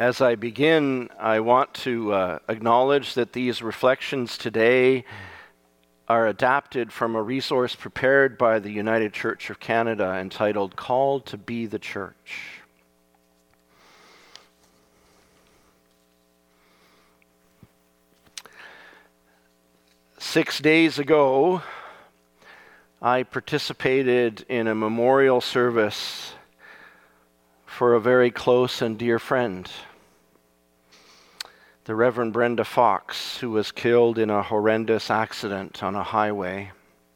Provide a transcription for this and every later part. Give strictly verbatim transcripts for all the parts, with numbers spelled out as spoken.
As I begin, I want to uh, acknowledge that these reflections today are adapted from a resource prepared by the United Church of Canada entitled Called to Be the Church. Six days ago, I participated in a memorial service for a very close and dear friend, the Reverend Brenda Fox, who was killed in a horrendous accident on a highway,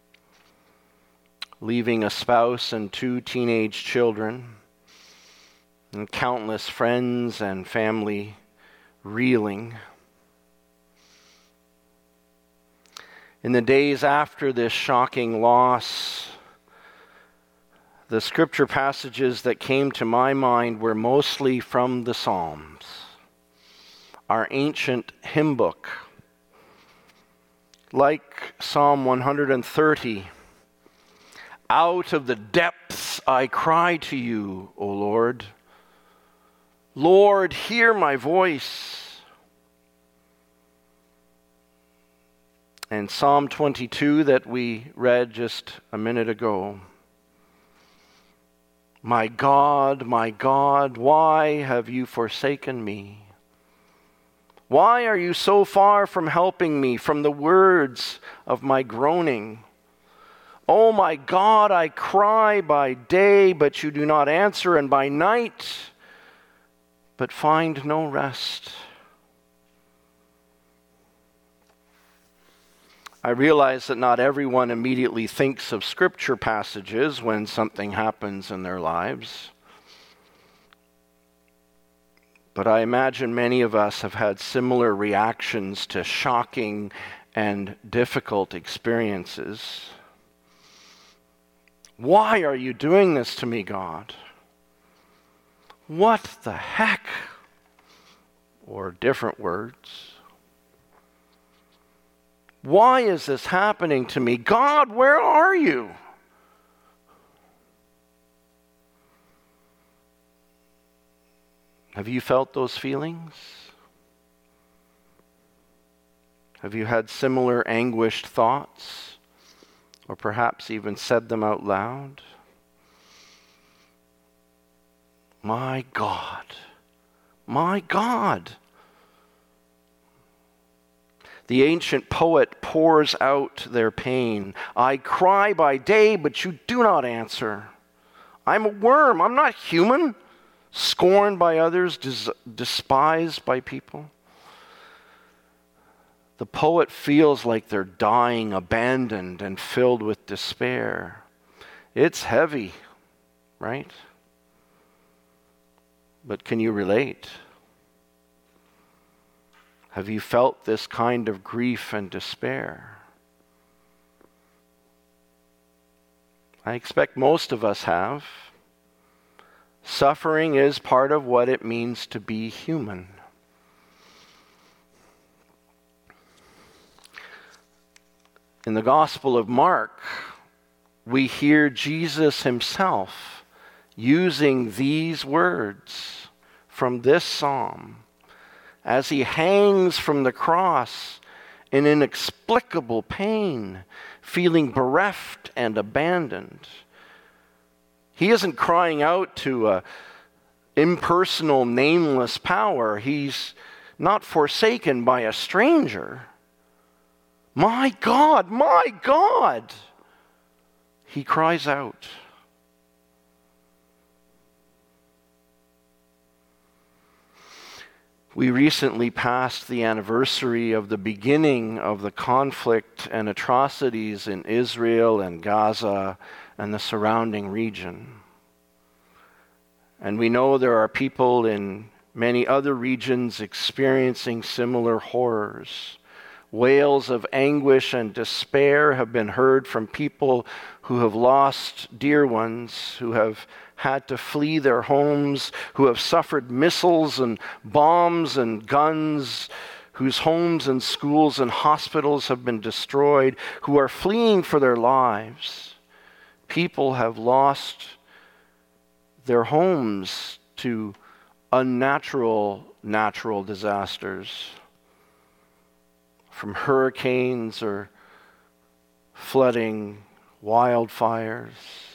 leaving a spouse and two teenage children, and countless friends and family reeling. In the days after this shocking loss, the scripture passages that came to my mind were mostly from the Psalms, our ancient hymn book. Like Psalm one hundred thirty, "Out of the depths I cry to you, O Lord. Lord, hear my voice." And Psalm twenty-two that we read just a minute ago. "My God, my God, why have you forsaken me? Why are you so far from helping me, from the words of my groaning? Oh my God, I cry by day, but you do not answer, and by night, but find no rest." I realize that not everyone immediately thinks of scripture passages when something happens in their lives. But I imagine many of us have had similar reactions to shocking and difficult experiences. Why are you doing this to me, God? What the heck? Or different words. Why is this happening to me? God, where are you? Have you felt those feelings? Have you had similar anguished thoughts? Or perhaps even said them out loud? My God, my God. The ancient poet pours out their pain. "I cry by day, but you do not answer. I'm a worm, I'm not human, scorned by others, des- despised by people." The poet feels like they're dying, abandoned, and filled with despair. It's heavy, right? But can you relate? Have you felt this kind of grief and despair? I expect most of us have. Suffering is part of what it means to be human. In the Gospel of Mark, we hear Jesus himself using these words from this psalm as he hangs from the cross in inexplicable pain, feeling bereft and abandoned. He isn't crying out to an impersonal, nameless power. He's not forsaken by a stranger. My God, my God, he cries out. We recently passed the anniversary of the beginning of the conflict and atrocities in Israel and Gaza and the surrounding region. And we know there are people in many other regions experiencing similar horrors. Wails of anguish and despair have been heard from people who have lost dear ones, who have had to flee their homes, who have suffered missiles and bombs and guns, whose homes and schools and hospitals have been destroyed, who are fleeing for their lives. People have lost their homes to unnatural natural disasters, from hurricanes or flooding, wildfires.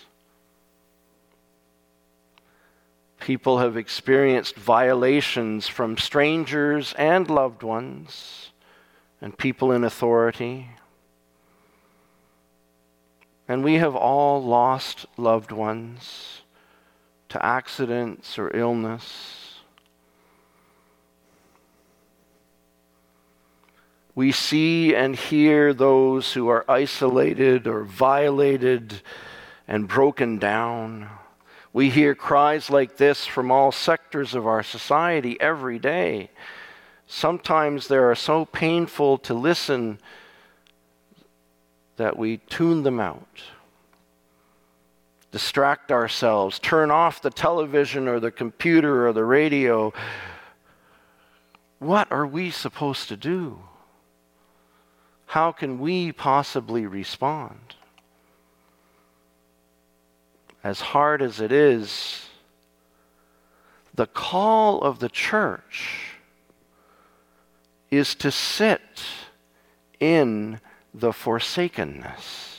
People have experienced violations from strangers and loved ones and people in authority. And we have all lost loved ones to accidents or illness. We see and hear those who are isolated or violated and broken down. We hear cries like this from all sectors of our society every day. Sometimes they are so painful to listen that we tune them out, distract ourselves, turn off the television or the computer or the radio. What are we supposed to do? How can we possibly respond? As hard as it is, the call of the church is to sit in the forsakenness.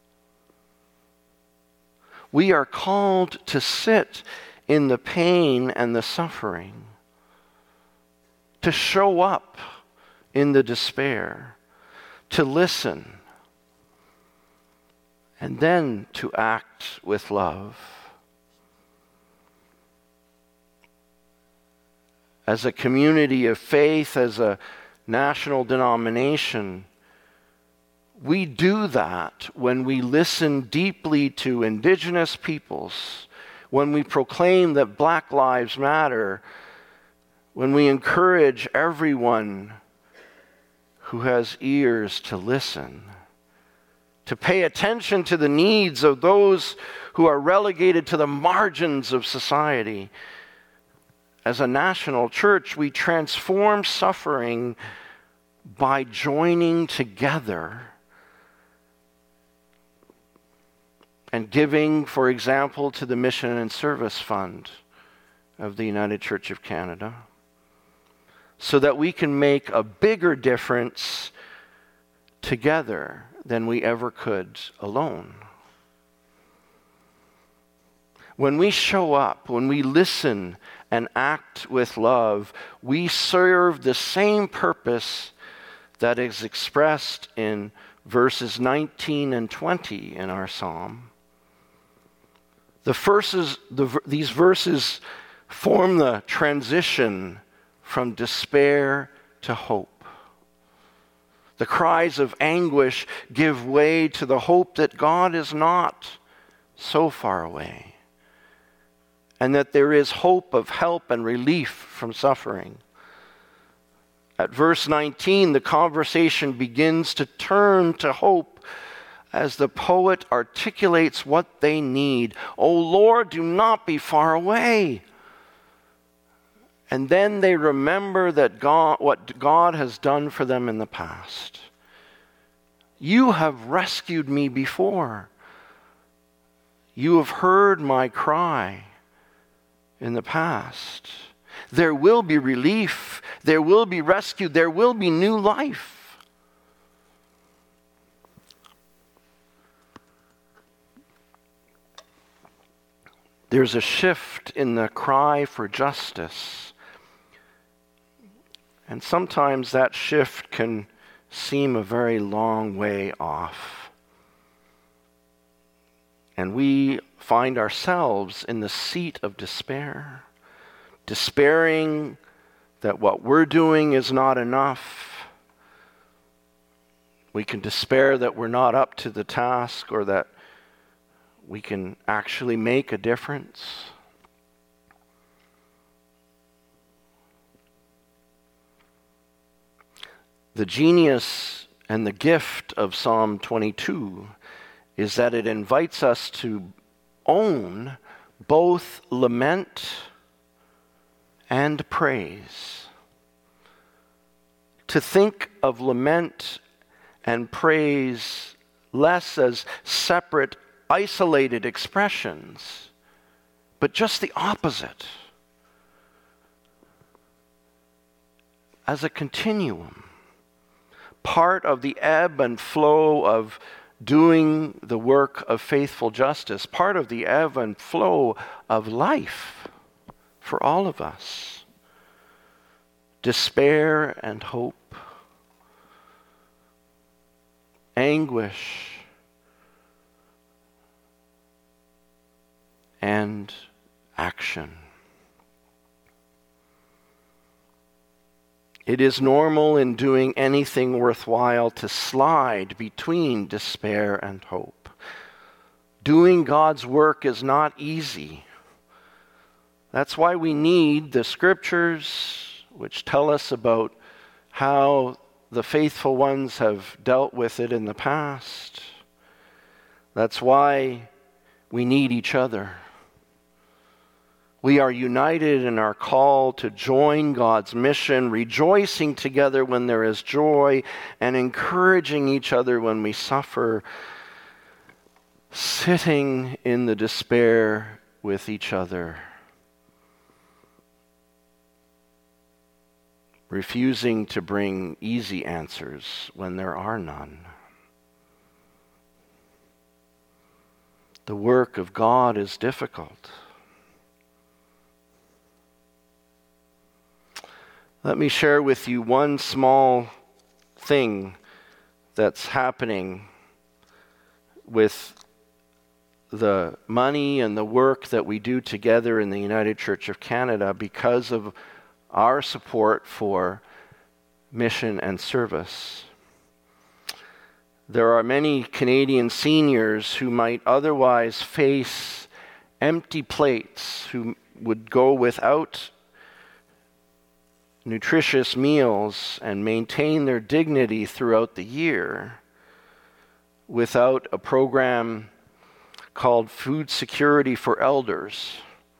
We are called to sit in the pain and the suffering, to show up in the despair, to listen, and then to act with love. As a community of faith, as a national denomination, we do that when we listen deeply to Indigenous peoples, when we proclaim that Black Lives Matter, when we encourage everyone who has ears to listen, to pay attention to the needs of those who are relegated to the margins of society. As a national church, we transform suffering by joining together and giving, for example, to the Mission and Service Fund of the United Church of Canada, so that we can make a bigger difference together than we ever could alone. When we show up, when we listen and act with love, we serve the same purpose that is expressed in verses nineteen and twenty in our psalm. The verses, the, these verses form the transition from despair to hope. The cries of anguish give way to the hope that God is not so far away, and that there is hope of help and relief from suffering. At verse nineteen, the conversation begins to turn to hope as the poet articulates what they need. "O Lord, do not be far away." And then they remember that God, what God has done for them in the past. "You have rescued me before. You have heard my cry in the past. There will be relief. There will be rescue. There will be new life." There's a shift in the cry for justice. And sometimes that shift can seem a very long way off. And we find ourselves in the seat of despair, despairing that what we're doing is not enough. We can despair that we're not up to the task, or that we can actually make a difference. The genius and the gift of Psalm twenty-two is that it invites us to own both lament and praise. To think of lament and praise less as separate, isolated expressions, but just the opposite. as a continuum, part of the ebb and flow of doing the work of faithful justice, part of the ebb and flow of life for all of us. Despair and hope, anguish and action. It is normal in doing anything worthwhile to slide between despair and hope. Doing God's work is not easy. That's why we need the scriptures, which tell us about how the faithful ones have dealt with it in the past. That's why we need each other. We are united in our call to join God's mission, rejoicing together when there is joy, and encouraging each other when we suffer, sitting in the despair with each other, refusing to bring easy answers when there are none. The work of God is difficult. Let me share with you one small thing that's happening with the money and the work that we do together in the United Church of Canada because of our support for mission and service. There are many Canadian seniors who might otherwise face empty plates, who would go without nutritious meals and maintain their dignity throughout the year without a program called Food Security for Elders,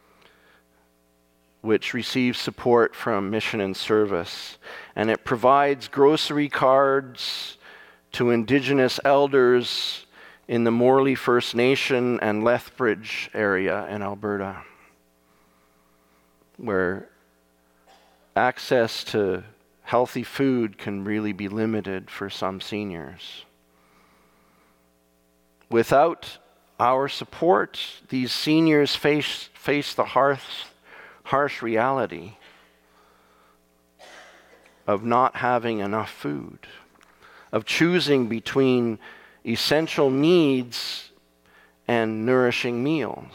which receives support from Mission and Service. And it provides grocery cards to Indigenous elders in the Morley First Nation and Lethbridge area in Alberta, where access to healthy food can really be limited for some seniors. Without our support, these seniors face, face the harsh, harsh reality of not having enough food, of choosing between essential needs and nourishing meals.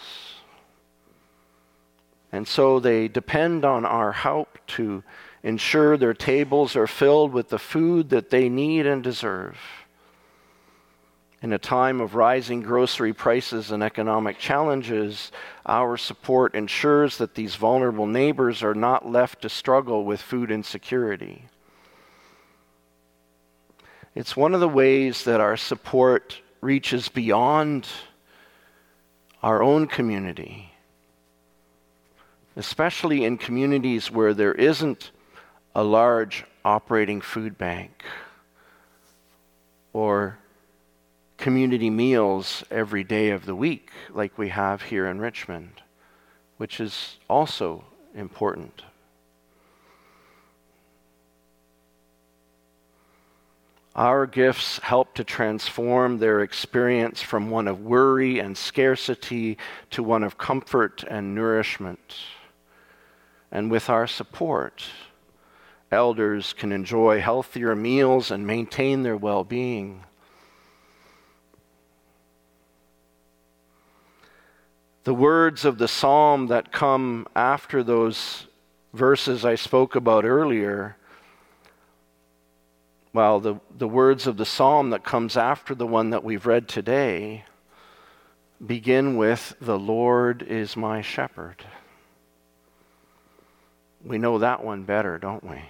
And so they depend on our help to ensure their tables are filled with the food that they need and deserve. In a time of rising grocery prices and economic challenges, our support ensures that these vulnerable neighbors are not left to struggle with food insecurity. It's one of the ways that our support reaches beyond our own community, especially in communities where there isn't a large operating food bank or community meals every day of the week like we have here in Richmond, which is also important. Our gifts help to transform their experience from one of worry and scarcity to one of comfort and nourishment. And with our support, elders can enjoy healthier meals and maintain their well-being. The words of the psalm that come after those verses I spoke about earlier, well, the, the words of the psalm that comes after the one that we've read today begin with, "The Lord is my shepherd." We know that one better, don't we?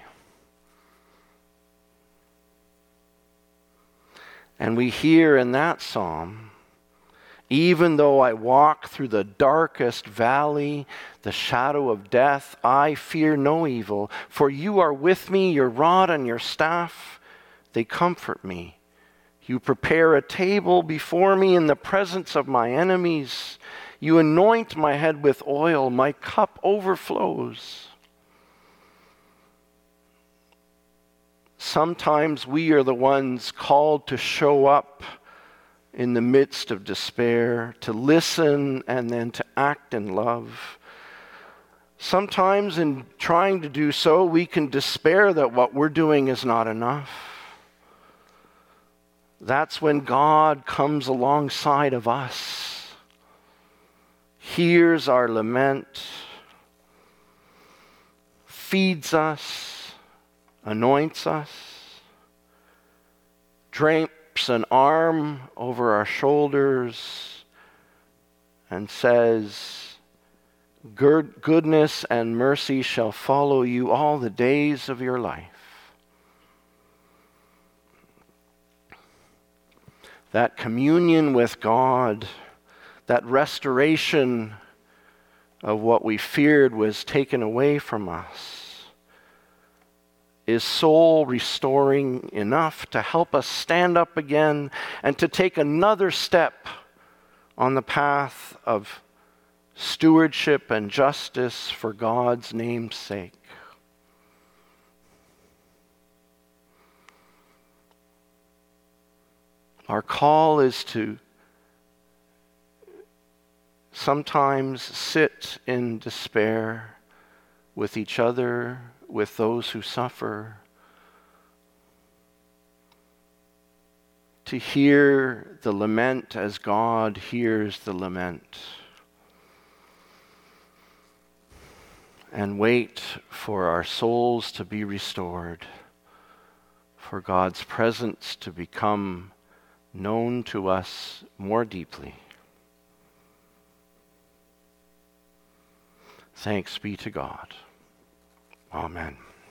And we hear in that psalm, "Even though I walk through the darkest valley, the shadow of death, I fear no evil, for you are with me, your rod and your staff, they comfort me. You prepare a table before me in the presence of my enemies. You anoint my head with oil, my cup overflows." Sometimes we are the ones called to show up in the midst of despair, to listen and then to act in love. Sometimes in trying to do so, we can despair that what we're doing is not enough. That's when God comes alongside of us, hears our lament, feeds us, anoints us, drapes an arm over our shoulders, and says, "Goodness and mercy shall follow you all the days of your life." That communion with God, that restoration of what we feared was taken away from us, is soul restoring enough to help us stand up again and to take another step on the path of stewardship and justice for God's name's sake. Our call is to sometimes sit in despair with each other, with those who suffer, to hear the lament as God hears the lament, and wait for our souls to be restored, for God's presence to become known to us more deeply. Thanks be to God. Amen.